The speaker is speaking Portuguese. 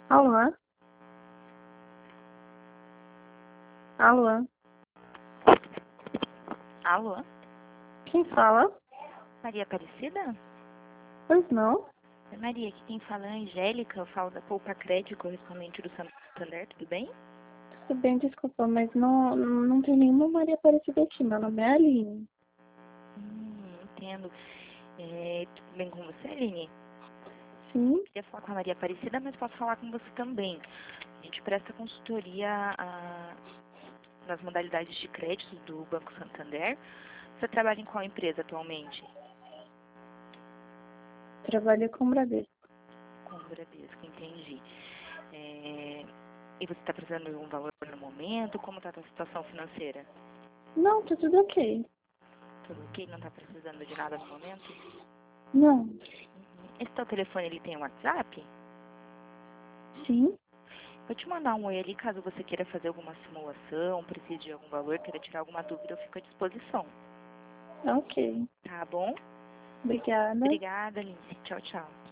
Alô? Alô? Alô? Quem fala? Maria Aparecida? Pois não. Maria, aqui quem fala é a Angélica, eu falo da Poupa Crédito, correspondente do Santander, tudo bem? Tudo bem, desculpa, mas não tem nenhuma Maria Aparecida aqui. Meu nome é Aline. Entendo. Tudo bem com você, Aline? Sim? Queria falar com a Maria Aparecida, mas posso falar com você também. A gente presta consultoria nas modalidades de crédito do Banco Santander. Você trabalha em qual empresa atualmente? Trabalho com Bradesco. Com o Bradesco, entendi. E você está precisando de um valor no momento? Como está a sua situação financeira? Não, tá tudo ok. Tudo ok? Não está precisando de nada no momento? Não. Esse teu telefone, ele tem um WhatsApp? Sim? Vou te mandar um oi ali, caso você queira fazer alguma simulação, precise de algum valor, queira tirar alguma dúvida, eu fico à disposição. Ok. Tá bom? Obrigada. Obrigada, Lindsay. Tchau, tchau.